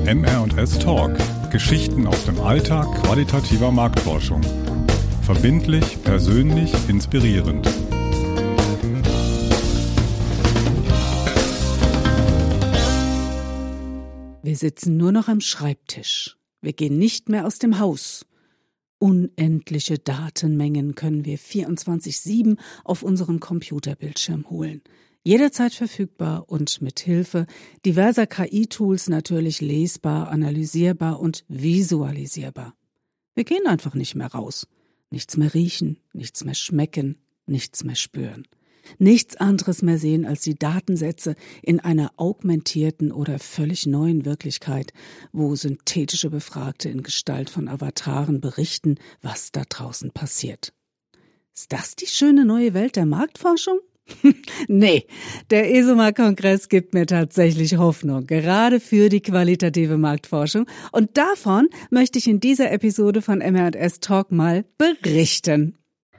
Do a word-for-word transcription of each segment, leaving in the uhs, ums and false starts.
M R und S Talk. Geschichten aus dem Alltag qualitativer Marktforschung. Verbindlich, persönlich, inspirierend. Wir sitzen nur noch am Schreibtisch. Wir gehen nicht mehr aus dem Haus. Unendliche Datenmengen können wir vierundzwanzig sieben auf unserem Computerbildschirm holen. Jederzeit verfügbar und mit Hilfe diverser K I-Tools natürlich lesbar, analysierbar und visualisierbar. Wir gehen einfach nicht mehr raus. Nichts mehr riechen, nichts mehr schmecken, nichts mehr spüren. Nichts anderes mehr sehen als die Datensätze in einer augmentierten oder völlig neuen Wirklichkeit, wo synthetische Befragte in Gestalt von Avataren berichten, was da draußen passiert. Ist das die schöne neue Welt der Marktforschung? Nee, der ESOMAR-Kongress gibt mir tatsächlich Hoffnung, gerade für die qualitative Marktforschung. Und davon möchte ich in dieser Episode von M R und S Talk mal berichten.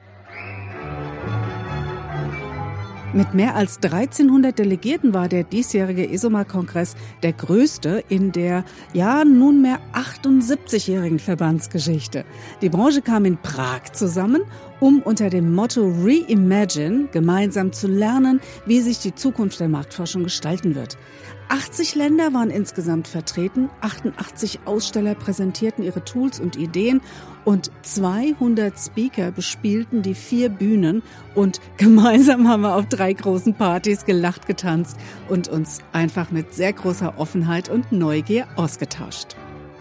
Mit mehr als dreizehnhundert Delegierten war der diesjährige ESOMAR-Kongress der größte in der, ja, nunmehr achtundsiebzigjährigen Verbandsgeschichte. Die Branche kam in Prag zusammen, um unter dem Motto Reimagine gemeinsam zu lernen, wie sich die Zukunft der Marktforschung gestalten wird. achtzig Länder waren insgesamt vertreten, achtundachtzig Aussteller präsentierten ihre Tools und Ideen und zweihundert Speaker bespielten die vier Bühnen und gemeinsam haben wir auf drei großen Partys gelacht, getanzt und uns einfach mit sehr großer Offenheit und Neugier ausgetauscht.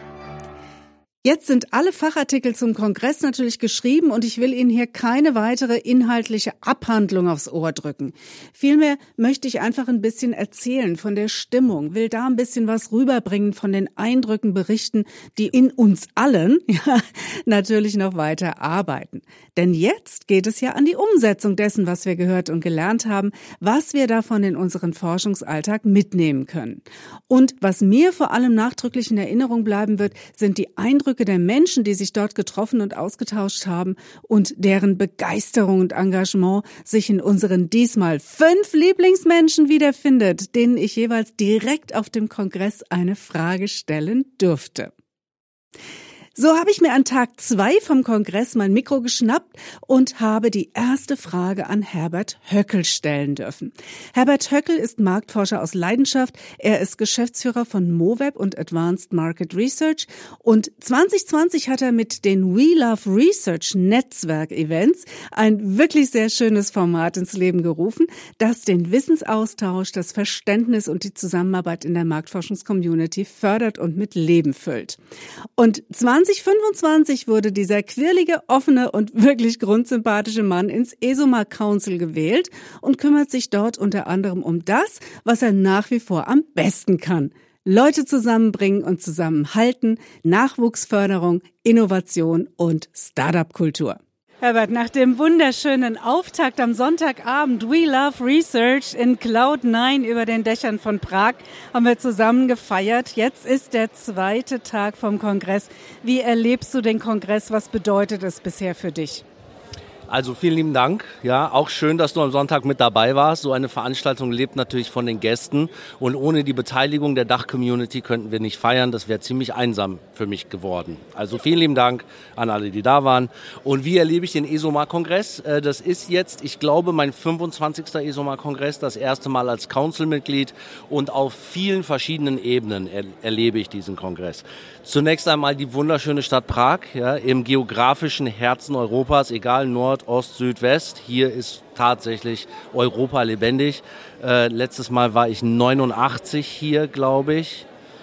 Jetzt sind alle Fachartikel zum Kongress natürlich geschrieben und ich will Ihnen hier keine weitere inhaltliche Abhandlung aufs Ohr drücken. Vielmehr möchte ich einfach ein bisschen erzählen von der Stimmung, will da ein bisschen was rüberbringen von den Eindrücken, berichten, die in uns allen ja, natürlich noch weiter arbeiten. Denn jetzt geht es ja an die Umsetzung dessen, was wir gehört und gelernt haben, was wir davon in unseren Forschungsalltag mitnehmen können. Und was mir vor allem nachdrücklich in Erinnerung bleiben wird, sind die Eindrücke der Menschen, die sich dort getroffen und ausgetauscht haben und deren Begeisterung und Engagement sich in unseren diesmal fünf Lieblingsmenschen wiederfindet, denen ich jeweils direkt auf dem Kongress eine Frage stellen durfte. So habe ich mir an Tag zwei vom Kongress mein Mikro geschnappt und habe die erste Frage an Herbert Höckel stellen dürfen. Herbert Höckel ist Marktforscher aus Leidenschaft. Er ist Geschäftsführer von MoWeb und Advanced Market Research. Und zwanzig zwanzig hat er mit den We Love Research Netzwerk-Events ein wirklich sehr schönes Format ins Leben gerufen, das den Wissensaustausch, das Verständnis und die Zusammenarbeit in der Marktforschungscommunity fördert und mit Leben füllt. Und zwanzig fünfundzwanzig wurde dieser quirlige, offene und wirklich grundsympathische Mann ins ESOMAR Council gewählt und kümmert sich dort unter anderem um das, was er nach wie vor am besten kann. Leute zusammenbringen und zusammenhalten, Nachwuchsförderung, Innovation und Start-up-Kultur. Herbert, nach dem wunderschönen Auftakt am Sonntagabend We Love Research in Cloud neun über den Dächern von Prag haben wir zusammen gefeiert. Jetzt ist der zweite Tag vom Kongress. Wie erlebst du den Kongress? Was bedeutet es bisher für dich? Also vielen lieben Dank. Ja, auch schön, dass du am Sonntag mit dabei warst. So eine Veranstaltung lebt natürlich von den Gästen und ohne die Beteiligung der Dach-Community könnten wir nicht feiern. Das wäre ziemlich einsam für mich geworden. Also vielen lieben Dank an alle, die da waren. Und wie erlebe ich den ESOMAR-Kongress? Das ist jetzt, ich glaube, mein fünfundzwanzigster ESOMAR-Kongress, das erste Mal als Council-Mitglied und auf vielen verschiedenen Ebenen er- erlebe ich diesen Kongress. Zunächst einmal die wunderschöne Stadt Prag, ja, im geografischen Herzen Europas, egal Nord, Ost, Süd, West. Hier ist tatsächlich Europa lebendig. Äh, letztes Mal war ich neunundachtzig hier, glaube ich.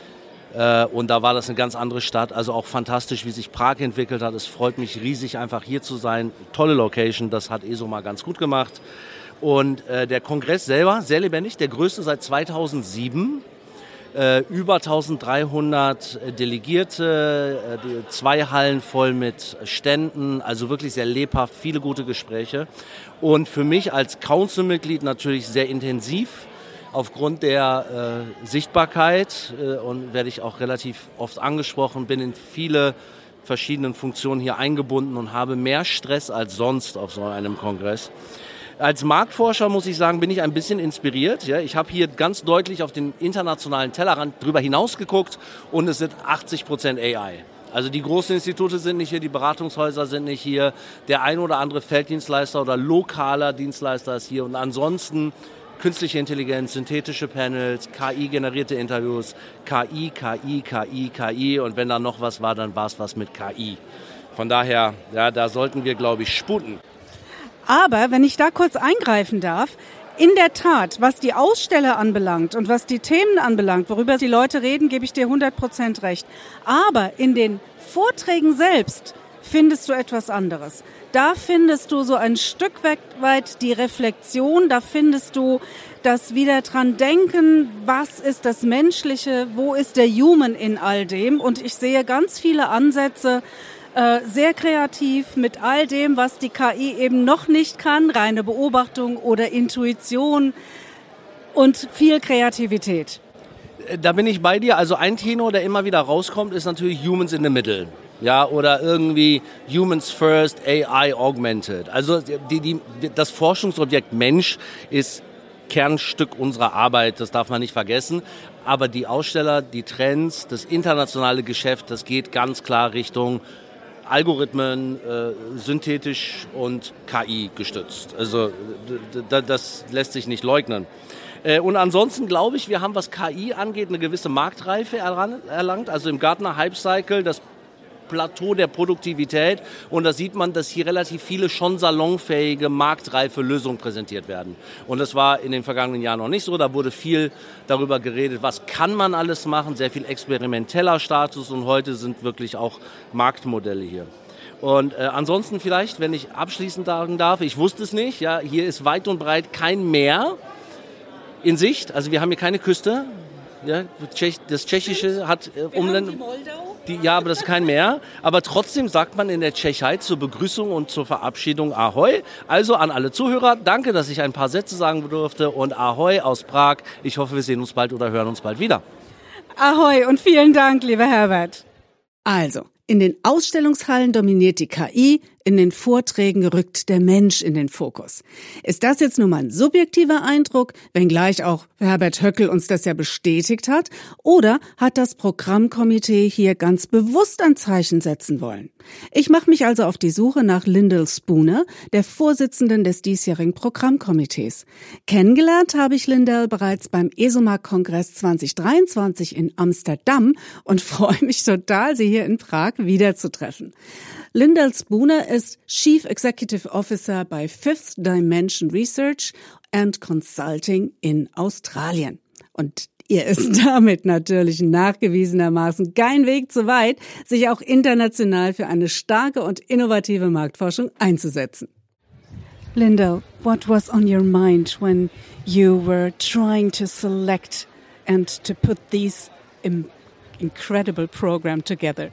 Äh, und da war das eine ganz andere Stadt. Also auch fantastisch, wie sich Prag entwickelt hat. Es freut mich riesig, einfach hier zu sein. Tolle Location, das hat ESOMAR ganz gut gemacht. Und äh, der Kongress selber, sehr lebendig, der größte seit zweitausendsieben. Äh, über dreizehnhundert Delegierte, äh, zwei Hallen voll mit Ständen, also wirklich sehr lebhaft, viele gute Gespräche. Und für mich als Council-Mitglied natürlich sehr intensiv aufgrund der äh, Sichtbarkeit äh, und werde ich auch relativ oft angesprochen, bin in viele verschiedenen Funktionen hier eingebunden und habe mehr Stress als sonst auf so einem Kongress. Als Marktforscher muss ich sagen, bin ich ein bisschen inspiriert. Ja, ich habe hier ganz deutlich auf den internationalen Tellerrand drüber hinaus geguckt und es sind achtzig Prozent A I. Also die großen Institute sind nicht hier, die Beratungshäuser sind nicht hier, der ein oder andere Felddienstleister oder lokaler Dienstleister ist hier und ansonsten künstliche Intelligenz, synthetische Panels, K I-generierte Interviews, K I, K I, K I, K I und wenn da noch was war, dann war es was mit K I. Von daher, ja, da sollten wir, glaube ich, sputen. Aber wenn ich da kurz eingreifen darf, in der Tat, was die Aussteller anbelangt und was die Themen anbelangt, worüber die Leute reden, gebe ich dir hundert Prozent recht. Aber in den Vorträgen selbst findest du etwas anderes. Da findest du so ein Stück weit die Reflexion, da findest du das wieder dran denken, was ist das Menschliche, wo ist der Human in all dem? Und ich sehe ganz viele Ansätze, äh, sehr kreativ mit all dem, was die K I eben noch nicht kann, reine Beobachtung oder Intuition und viel Kreativität. Da bin ich bei dir. Also ein Tenor, der immer wieder rauskommt, ist natürlich Humans in the Middle. Ja, oder irgendwie Humans First, A I Augmented. Also die, die, das Forschungsobjekt Mensch ist Kernstück unserer Arbeit, das darf man nicht vergessen. Aber die Aussteller, die Trends, das internationale Geschäft, das geht ganz klar Richtung Algorithmen, äh, synthetisch und K I gestützt. Also d- d- das lässt sich nicht leugnen. Äh, und ansonsten glaube ich, wir haben, was K I angeht, eine gewisse Marktreife erlangt. Also im Gartner Hype Cycle, das Plateau der Produktivität. Und da sieht man, dass hier relativ viele schon salonfähige, marktreife Lösungen präsentiert werden. Und das war in den vergangenen Jahren noch nicht so. Da wurde viel darüber geredet, was kann man alles machen, sehr viel experimenteller Status. Und heute sind wirklich auch Marktmodelle hier. Und äh, ansonsten vielleicht, wenn ich abschließend sagen darf, ich wusste es nicht, ja, hier ist weit und breit kein Meer in Sicht. Also wir haben hier keine Küste. Ja, das Tschechische hat äh, Umländer. Die, ja, aber das ist kein Meer. Aber trotzdem sagt man in der Tschechei zur Begrüßung und zur Verabschiedung Ahoi. Also an alle Zuhörer, danke, dass ich ein paar Sätze sagen durfte. Und Ahoi aus Prag. Ich hoffe, wir sehen uns bald oder hören uns bald wieder. Ahoi und vielen Dank, lieber Herbert. Also, in den Ausstellungshallen dominiert die K I, in den Vorträgen rückt der Mensch in den Fokus. Ist das jetzt nur mein subjektiver Eindruck, wenngleich auch Herbert Höckel uns das ja bestätigt hat, oder hat das Programmkomitee hier ganz bewusst ein Zeichen setzen wollen? Ich mache mich also auf die Suche nach Lyndall Spooner, der Vorsitzenden des diesjährigen Programmkomitees. Kennengelernt habe ich Lyndall bereits beim ESOMAR-Kongress zwanzig dreiundzwanzig in Amsterdam und freue mich total, Sie hier in Prag wiederzutreffen. Lyndall Spooner ist Chief Executive Officer bei Fifth Dimension Research and Consulting in Australien. Und ihr ist damit natürlich nachgewiesenermaßen kein Weg zu weit, sich auch international für eine starke und innovative Marktforschung einzusetzen. Lyndall, what was on your mind when you were trying to select and to put this incredible program together?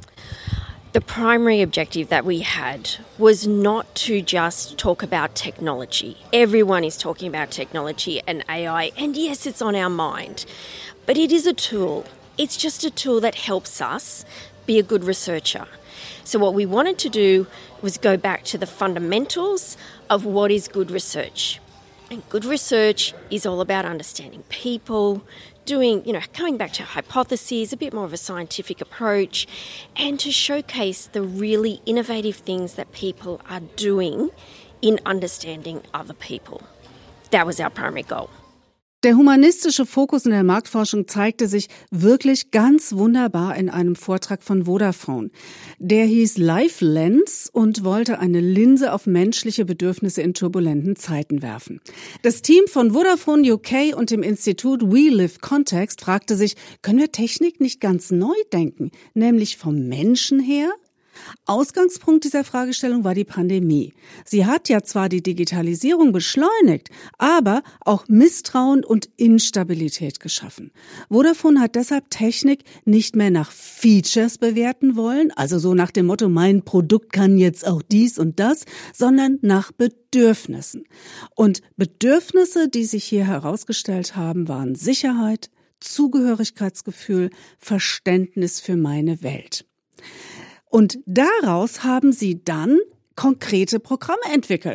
The primary objective that we had was not to just talk about technology. Everyone is talking about technology and A I, and yes, it's on our mind. But it is a tool. It's just a tool that helps us be a good researcher. So what we wanted to do was go back to the fundamentals of what is good research. And good research is all about understanding people, doing, you know, coming back to hypotheses, a bit more of a scientific approach, and to showcase the really innovative things that people are doing in understanding other people. That was our primary goal. Der humanistische Fokus in der Marktforschung zeigte sich wirklich ganz wunderbar in einem Vortrag von Vodafone. Der hieß Life Lens und wollte eine Linse auf menschliche Bedürfnisse in turbulenten Zeiten werfen. Das Team von Vodafone U K und dem Institut We Live Context fragte sich, können wir Technik nicht ganz neu denken, nämlich vom Menschen her? Ausgangspunkt dieser Fragestellung war die Pandemie. Sie hat ja zwar die Digitalisierung beschleunigt, aber auch Misstrauen und Instabilität geschaffen. Vodafone hat deshalb Technik nicht mehr nach Features bewerten wollen, also so nach dem Motto, mein Produkt kann jetzt auch dies und das, sondern nach Bedürfnissen. Und Bedürfnisse, die sich hier herausgestellt haben, waren Sicherheit, Zugehörigkeitsgefühl, Verständnis für meine Welt. Und daraus haben sie dann konkrete Programme entwickelt.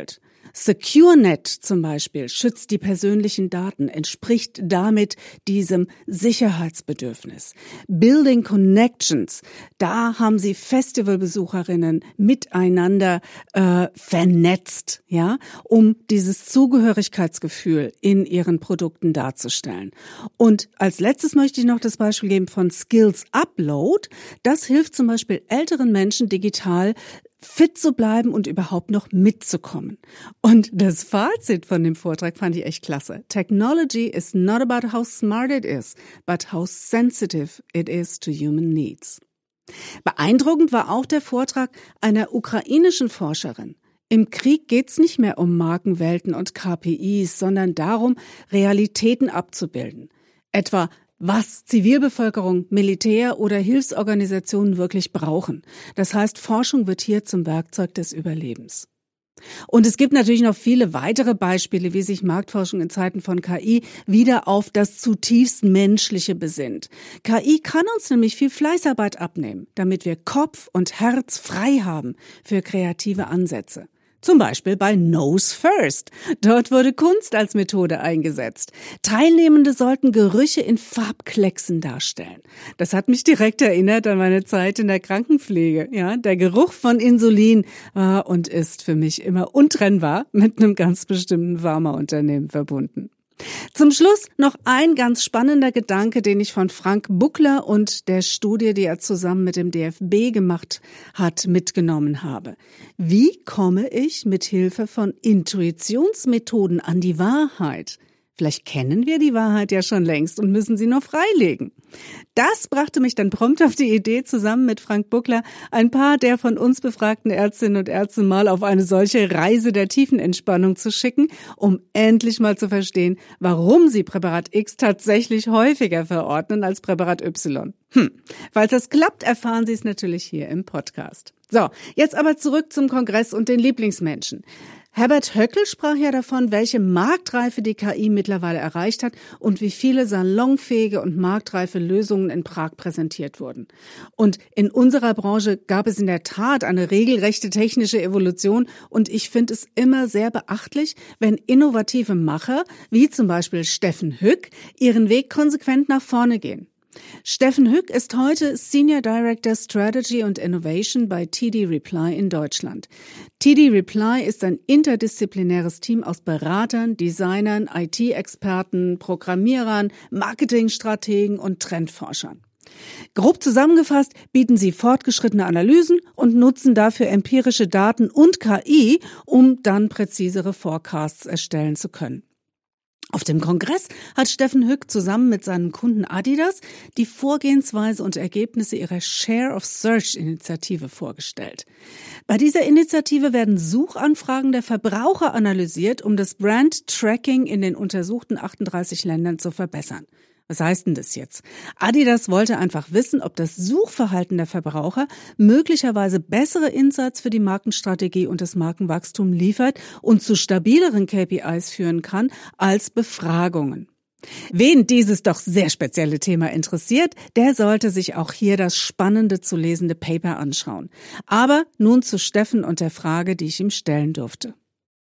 SecureNet zum Beispiel schützt die persönlichen Daten, entspricht damit diesem Sicherheitsbedürfnis. Building Connections, da haben sie Festivalbesucherinnen miteinander äh, vernetzt, ja, um dieses Zugehörigkeitsgefühl in ihren Produkten darzustellen. Und als letztes möchte ich noch das Beispiel geben von Skills Upload. Das hilft zum Beispiel älteren Menschen digital fit zu bleiben und überhaupt noch mitzukommen. Und das Fazit von dem Vortrag fand ich echt klasse. Technology is not about how smart it is, but how sensitive it is to human needs. Beeindruckend war auch der Vortrag einer ukrainischen Forscherin. Im Krieg geht's nicht mehr um Markenwelten und K P Is, sondern darum, Realitäten abzubilden. Etwa was Zivilbevölkerung, Militär oder Hilfsorganisationen wirklich brauchen. Das heißt, Forschung wird hier zum Werkzeug des Überlebens. Und es gibt natürlich noch viele weitere Beispiele, wie sich Marktforschung in Zeiten von K I wieder auf das zutiefst Menschliche besinnt. K I kann uns nämlich viel Fleißarbeit abnehmen, damit wir Kopf und Herz frei haben für kreative Ansätze. Zum Beispiel bei Nose First. Dort wurde Kunst als Methode eingesetzt. Teilnehmende sollten Gerüche in Farbklecksen darstellen. Das hat mich direkt erinnert an meine Zeit in der Krankenpflege. Ja, der Geruch von Insulin war und ist für mich immer untrennbar mit einem ganz bestimmten Pharmaunternehmen verbunden. Zum Schluss noch ein ganz spannender Gedanke, den ich von Frank Buckler und der Studie, die er zusammen mit dem D F B gemacht hat, mitgenommen habe. Wie komme ich mit Hilfe von Intuitionsmethoden an die Wahrheit? Vielleicht kennen wir die Wahrheit ja schon längst und müssen sie nur freilegen. Das brachte mich dann prompt auf die Idee, zusammen mit Frank Buckler ein paar der von uns befragten Ärztinnen und Ärzte mal auf eine solche Reise der Tiefenentspannung zu schicken, um endlich mal zu verstehen, warum sie Präparat X tatsächlich häufiger verordnen als Präparat Y. Hm. Falls das klappt, erfahren Sie es natürlich hier im Podcast. So, jetzt aber zurück zum Kongress und den Lieblingsmenschen. Herbert Höckel sprach ja davon, welche Marktreife die K I mittlerweile erreicht hat und wie viele salonfähige und marktreife Lösungen in Prag präsentiert wurden. Und in unserer Branche gab es in der Tat eine regelrechte technische Evolution und ich finde es immer sehr beachtlich, wenn innovative Macher, wie zum Beispiel Steffen Hück, ihren Weg konsequent nach vorne gehen. Steffen Hück ist heute Senior Director Strategy und Innovation bei T D Reply in Deutschland. T D Reply ist ein interdisziplinäres Team aus Beratern, Designern, I T-Experten, Programmierern, Marketingstrategen und Trendforschern. Grob zusammengefasst bieten sie fortgeschrittene Analysen und nutzen dafür empirische Daten und K I, um dann präzisere Forecasts erstellen zu können. Auf dem Kongress hat Steffen Hück zusammen mit seinem Kunden Adidas die Vorgehensweise und Ergebnisse ihrer Share of Search-Initiative vorgestellt. Bei dieser Initiative werden Suchanfragen der Verbraucher analysiert, um das Brand-Tracking in den untersuchten achtunddreißig Ländern zu verbessern. Was heißt denn das jetzt? Adidas wollte einfach wissen, ob das Suchverhalten der Verbraucher möglicherweise bessere Insights für die Markenstrategie und das Markenwachstum liefert und zu stabileren K P Is führen kann als Befragungen. Wen dieses doch sehr spezielle Thema interessiert, der sollte sich auch hier das spannende zu lesende Paper anschauen. Aber nun zu Steffen und der Frage, die ich ihm stellen durfte.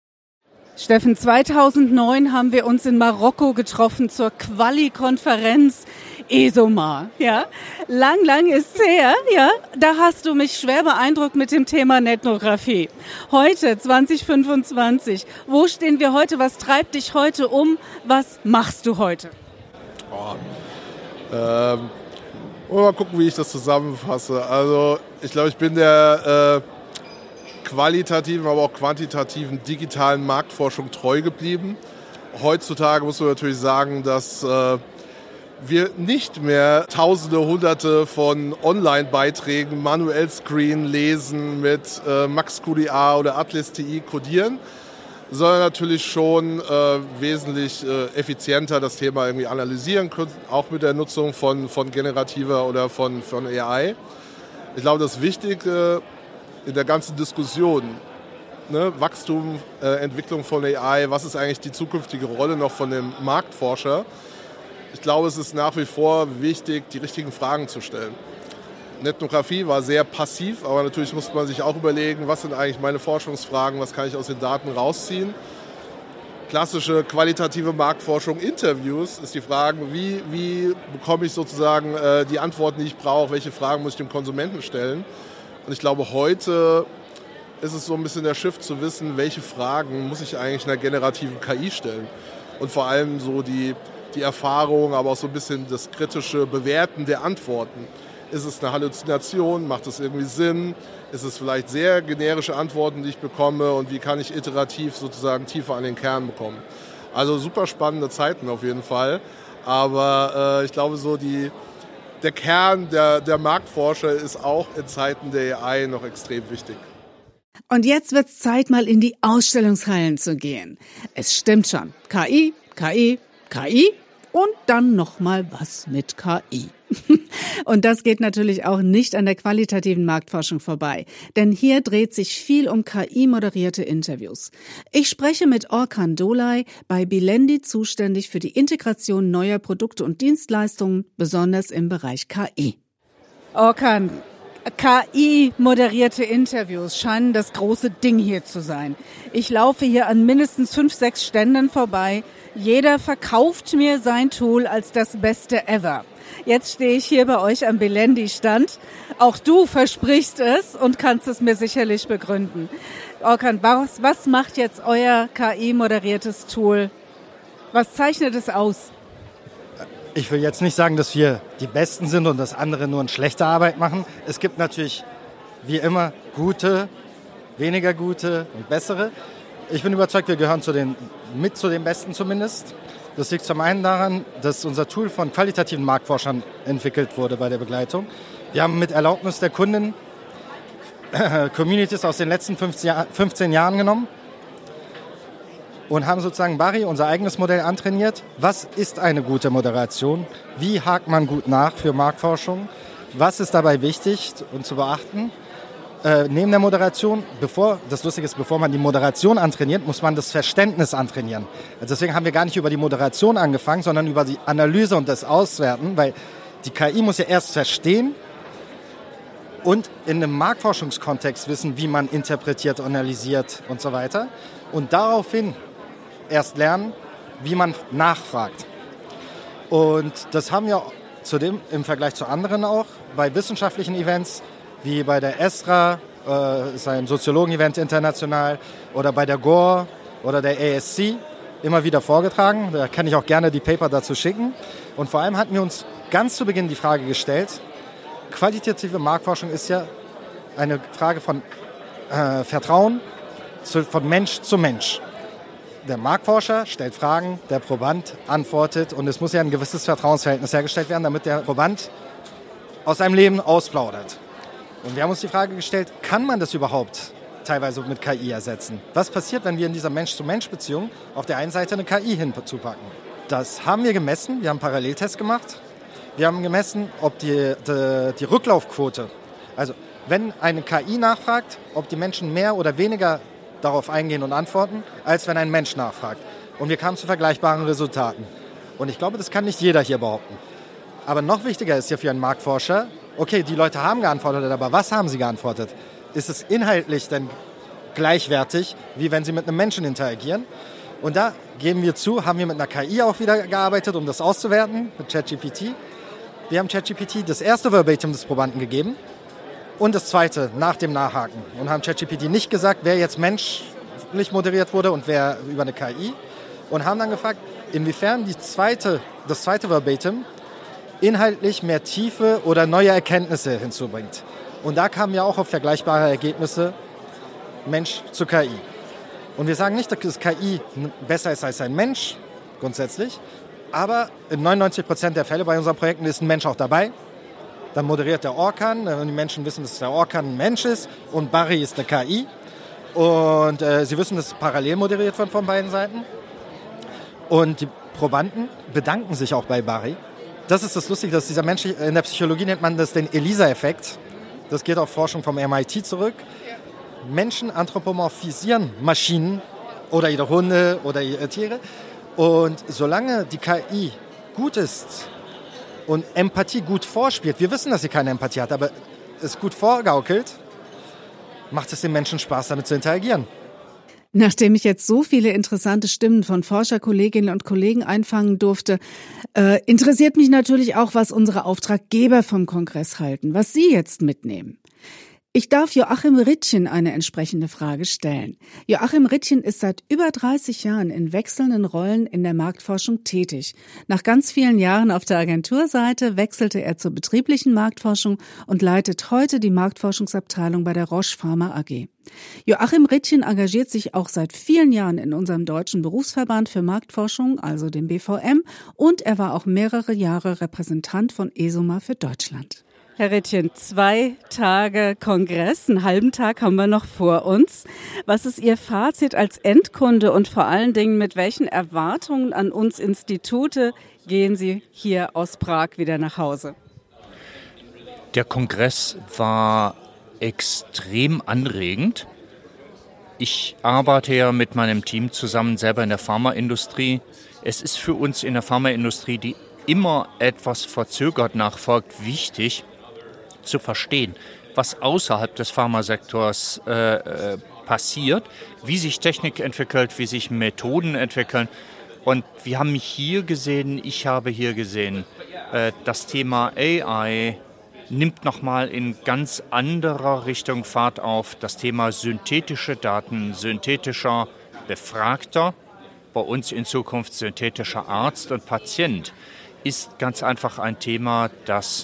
Steffen, zweitausendneun haben wir uns in Marokko getroffen zur Quali-Konferenz ESOMAR, ja. Lang, lang ist's her, ja. Da hast du mich schwer beeindruckt mit dem Thema Netnographie. Heute, zwanzig fünfundzwanzig, wo stehen wir heute? Was treibt dich heute um? Was machst du heute? Oh, ähm, mal gucken, wie ich das zusammenfasse. Also, ich glaube, ich bin der äh, qualitativen, aber auch quantitativen digitalen Marktforschung treu geblieben. Heutzutage muss man natürlich sagen, dass äh, wir nicht mehr Tausende, Hunderte von Online-Beiträgen manuell screenen, lesen, mit äh, MaxQDA oder Atlas T I codieren, sondern natürlich schon äh, wesentlich äh, effizienter das Thema irgendwie analysieren können, auch mit der Nutzung von, von generativer oder von, von A I. Ich glaube, das Wichtige in der ganzen Diskussion, ne, Wachstum, äh, Entwicklung von A I, was ist eigentlich die zukünftige Rolle noch von dem Marktforscher? Ich glaube, es ist nach wie vor wichtig, die richtigen Fragen zu stellen. Ethnografie war sehr passiv, aber natürlich muss man sich auch überlegen, was sind eigentlich meine Forschungsfragen, was kann ich aus den Daten rausziehen. Klassische qualitative Marktforschung, Interviews, ist die Frage, wie, wie bekomme ich sozusagen äh, die Antworten, die ich brauche, welche Fragen muss ich dem Konsumenten stellen. Und ich glaube, heute ist es so ein bisschen der Shift zu wissen, welche Fragen muss ich eigentlich einer generativen K I stellen. Und vor allem so die, die Erfahrung, aber auch so ein bisschen das kritische Bewerten der Antworten. Ist es eine Halluzination? Macht es irgendwie Sinn? Ist es vielleicht sehr generische Antworten, die ich bekomme? Und wie kann ich iterativ sozusagen tiefer an den Kern bekommen? Also super spannende Zeiten auf jeden Fall. Aber äh, ich glaube, so die, der Kern der, der Marktforscher ist auch in Zeiten der A I noch extrem wichtig. Und jetzt wird's Zeit, mal in die Ausstellungshallen zu gehen. Es stimmt schon. K I, K I, K I und dann noch mal was mit K I. Und das geht natürlich auch nicht an der qualitativen Marktforschung vorbei. Denn hier dreht sich viel um K I-moderierte Interviews. Ich spreche mit Orkan Dolay, bei Bilendi zuständig für die Integration neuer Produkte und Dienstleistungen, besonders im Bereich K I. Orkan, K I-moderierte Interviews scheinen das große Ding hier zu sein. Ich laufe hier an mindestens fünf, sechs Ständen vorbei. Jeder verkauft mir sein Tool als das Beste ever. Jetzt stehe ich hier bei euch am Bilendi-Stand. Auch du versprichst es und kannst es mir sicherlich begründen. Orkan, was, was macht jetzt euer K I-moderiertes Tool? Was zeichnet es aus? Ich will jetzt nicht sagen, dass wir die Besten sind und dass andere nur eine schlechte Arbeit machen. Es gibt natürlich, wie immer, gute, weniger gute und bessere. Ich bin überzeugt, wir gehören zu den, mit zu den Besten zumindest. Das liegt zum einen daran, dass unser Tool von qualitativen Marktforschern entwickelt wurde bei der Begleitung. Wir haben mit Erlaubnis der Kunden äh, Communities aus den letzten fünfzehn Jahren genommen und haben sozusagen Bari, unser eigenes Modell, antrainiert. Was ist eine gute Moderation? Wie hakt man gut nach für Marktforschung? Was ist dabei wichtig und zu beachten? Äh, neben der Moderation, bevor, das Lustige ist, bevor man die Moderation antrainiert, muss man das Verständnis antrainieren. Also deswegen haben wir gar nicht über die Moderation angefangen, sondern über die Analyse und das Auswerten, weil die K I muss ja erst verstehen und in einem Marktforschungskontext wissen, wie man interpretiert, analysiert und so weiter. Und daraufhin erst lernen, wie man nachfragt. Und das haben wir zudem im Vergleich zu anderen auch bei wissenschaftlichen Events, wie bei der ESRA, äh, ist ein Soziologen-Event international, oder bei der G O R oder der A S C immer wieder vorgetragen. Da kann ich auch gerne die Paper dazu schicken. Und vor allem hatten wir uns ganz zu Beginn die Frage gestellt, qualitative Marktforschung ist ja eine Frage von äh, Vertrauen zu, von Mensch zu Mensch. Der Marktforscher stellt Fragen, der Proband antwortet und es muss ja ein gewisses Vertrauensverhältnis hergestellt werden, damit der Proband aus seinem Leben ausplaudert. Und wir haben uns die Frage gestellt, kann man das überhaupt teilweise mit K I ersetzen? Was passiert, wenn wir in dieser Mensch-zu-Mensch-Beziehung auf der einen Seite eine K I hinzupacken? Das haben wir gemessen, wir haben einen Paralleltest gemacht. Wir haben gemessen, ob die, die, die Rücklaufquote, also wenn eine K I nachfragt, ob die Menschen mehr oder weniger darauf eingehen und antworten, als wenn ein Mensch nachfragt. Und wir kamen zu vergleichbaren Resultaten. Und ich glaube, das kann nicht jeder hier behaupten. Aber noch wichtiger ist ja für einen Marktforscher, okay, die Leute haben geantwortet, aber was haben sie geantwortet? Ist es inhaltlich denn gleichwertig, wie wenn sie mit einem Menschen interagieren? Und da geben wir zu, haben wir mit einer K I auch wieder gearbeitet, um das auszuwerten, mit ChatGPT. Wir haben ChatGPT das erste Verbatim des Probanden gegeben und das zweite nach dem Nachhaken. Und haben ChatGPT nicht gesagt, wer jetzt menschlich moderiert wurde und wer über eine K I. Und haben dann gefragt, inwiefern die zweite, das zweite Verbatim inhaltlich mehr Tiefe oder neue Erkenntnisse hinzubringt. Und da kamen wir auch auf vergleichbare Ergebnisse Mensch zu K I. Und wir sagen nicht, dass K I besser ist als ein Mensch, grundsätzlich, aber in neunundneunzig Prozent der Fälle bei unseren Projekten ist ein Mensch auch dabei. Dann moderiert der Orkan, und die Menschen wissen, dass der Orkan ein Mensch ist und Bari ist eine K I. Und äh, sie wissen, dass es parallel moderiert wird von beiden Seiten. Und die Probanden bedanken sich auch bei Bari. Das ist das Lustige, dass dieser Mensch, in der Psychologie nennt man das den ELISA-Effekt. Das geht auf Forschung vom M I T zurück. Menschen anthropomorphisieren Maschinen oder ihre Hunde oder ihre Tiere. Und solange die K I gut ist und Empathie gut vorspielt, wir wissen, dass sie keine Empathie hat, aber es gut vorgaukelt, macht es den Menschen Spaß, damit zu interagieren. Nachdem ich jetzt so viele interessante Stimmen von Forscherkolleginnen und Kollegen einfangen durfte, äh, interessiert mich natürlich auch, was unsere Auftraggeber vom Kongress halten, was sie jetzt mitnehmen. Ich darf Joachim Rittchen eine entsprechende Frage stellen. Joachim Rittchen ist seit über dreißig Jahren in wechselnden Rollen in der Marktforschung tätig. Nach ganz vielen Jahren auf der Agenturseite wechselte er zur betrieblichen Marktforschung und leitet heute die Marktforschungsabteilung bei der Roche Pharma A G. Joachim Rittchen engagiert sich auch seit vielen Jahren in unserem deutschen Berufsverband für Marktforschung, also dem B V M, und er war auch mehrere Jahre Repräsentant von ESOMAR für Deutschland. Herr Rittchen, zwei Tage Kongress, einen halben Tag haben wir noch vor uns. Was ist Ihr Fazit als Endkunde und vor allen Dingen mit welchen Erwartungen an uns Institute gehen Sie hier aus Prag wieder nach Hause? Der Kongress war extrem anregend. Ich arbeite ja mit meinem Team zusammen selber in der Pharmaindustrie. Es ist für uns in der Pharmaindustrie, die immer etwas verzögert nachfolgt, wichtig, zu verstehen, was außerhalb des Pharmasektors äh, äh, passiert, wie sich Technik entwickelt, wie sich Methoden entwickeln. Und wir haben hier gesehen, ich habe hier gesehen, äh, das Thema A I nimmt nochmal in ganz anderer Richtung Fahrt auf. Das Thema synthetische Daten, synthetischer Befragter, bei uns in Zukunft synthetischer Arzt und Patient, ist ganz einfach ein Thema, das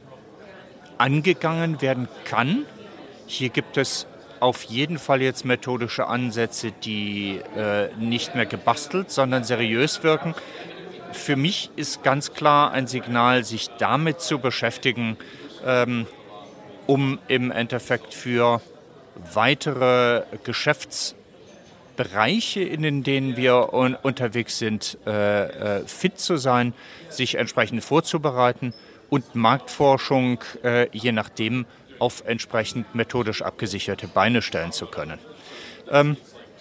angegangen werden kann. Hier gibt es auf jeden Fall jetzt methodische Ansätze, die äh, nicht mehr gebastelt, sondern seriös wirken. Für mich ist ganz klar ein Signal, sich damit zu beschäftigen, ähm, um im Endeffekt für weitere Geschäftsbereiche, in denen wir un- unterwegs sind, äh, äh, fit zu sein, sich entsprechend vorzubereiten und Marktforschung, äh, je nachdem, auf entsprechend methodisch abgesicherte Beine stellen zu können. Ähm,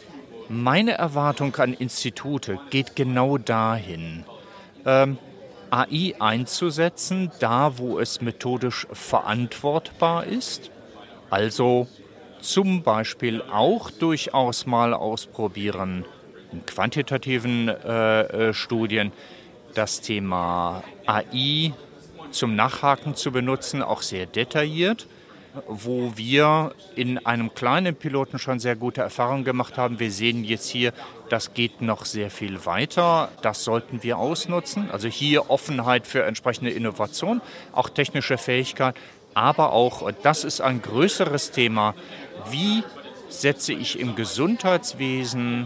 meine Erwartung an Institute geht genau dahin, ähm, A I einzusetzen, da wo es methodisch verantwortbar ist, also zum Beispiel auch durchaus mal ausprobieren in quantitativen äh, äh, Studien, das Thema A I zum Nachhaken zu benutzen, auch sehr detailliert, wo wir in einem kleinen Piloten schon sehr gute Erfahrungen gemacht haben. Wir sehen jetzt hier, das geht noch sehr viel weiter. Das sollten wir ausnutzen. Also hier Offenheit für entsprechende Innovation, auch technische Fähigkeit, aber auch, und das ist ein größeres Thema, wie setze ich im Gesundheitswesen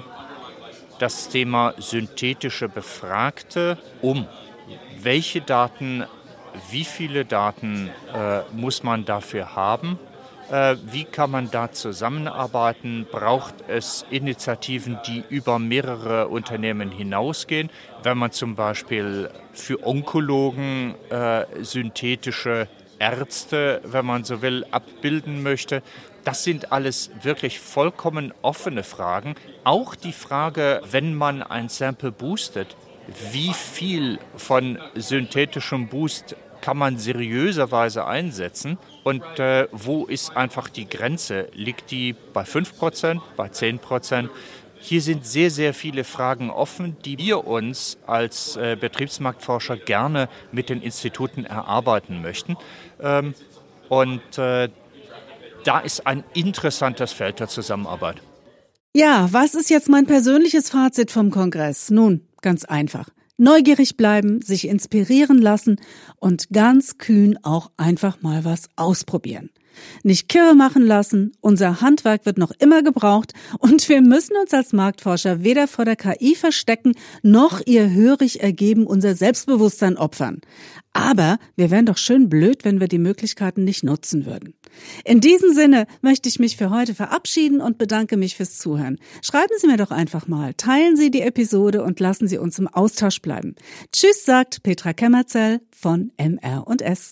das Thema synthetische Befragte um? Welche Daten Wie viele Daten äh, muss man dafür haben? Äh, wie kann man da zusammenarbeiten? Braucht es Initiativen, die über mehrere Unternehmen hinausgehen? Wenn man zum Beispiel für Onkologen äh, synthetische Ärzte, wenn man so will, abbilden möchte. Das sind alles wirklich vollkommen offene Fragen. Auch die Frage, wenn man ein Sample boostet, wie viel von synthetischem Boost kann man seriöserweise einsetzen und äh, wo ist einfach die Grenze? Liegt die bei fünf Prozent, bei zehn Prozent? Hier sind sehr, sehr viele Fragen offen, die wir uns als äh, Betriebsmarktforscher gerne mit den Instituten erarbeiten möchten. Ähm, und äh, da ist ein interessantes Feld der Zusammenarbeit. Ja, was ist jetzt mein persönliches Fazit vom Kongress? Nun, ganz einfach. Neugierig bleiben, sich inspirieren lassen und ganz kühn auch einfach mal was ausprobieren. Nicht kirre machen lassen, unser Handwerk wird noch immer gebraucht und wir müssen uns als Marktforscher weder vor der K I verstecken, noch ihr hörig ergeben unser Selbstbewusstsein opfern. Aber wir wären doch schön blöd, wenn wir die Möglichkeiten nicht nutzen würden. In diesem Sinne möchte ich mich für heute verabschieden und bedanke mich fürs Zuhören. Schreiben Sie mir doch einfach mal, teilen Sie die Episode und lassen Sie uns im Austausch bleiben. Tschüss, sagt Petra Kemmerzell von M R und S.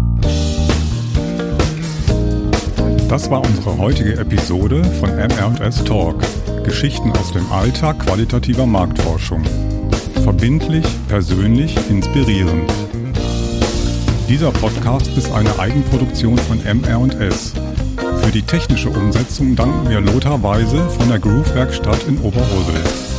Das war unsere heutige Episode von M R und S Talk. Geschichten aus dem Alltag qualitativer Marktforschung. Verbindlich, persönlich, inspirierend. Dieser Podcast ist eine Eigenproduktion von M R und S. Für die technische Umsetzung danken wir Lothar Weise von der Groove Werkstatt in Oberursel.